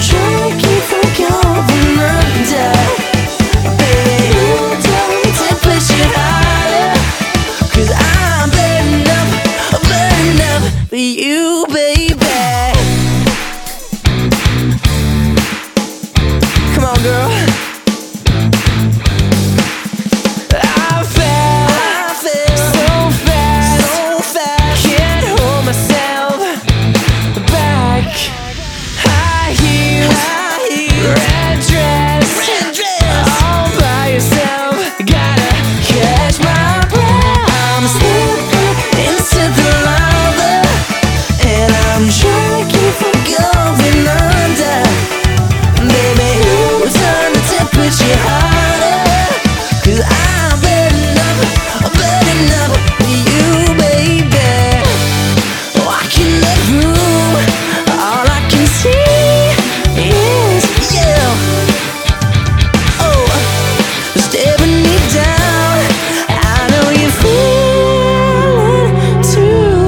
trying to keep from going under. Baby, you don't need to push it harder, 'cause I'm burning up for you, baby. Come on, girl. I fell so fast, can't hold myself back. High heels, red dress, all by yourself. Gotta catch my breath. I'm slipping into the lava, and I'm trying to keep from going under. Baby, who's trying to push you harder? 'Cause I'm burning up for you, baby. Walking the room, all I can see is you. Oh, staring me down. I know you feel it too.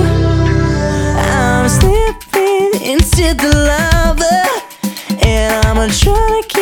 I'm slipping into the lava, and I'm trying to keep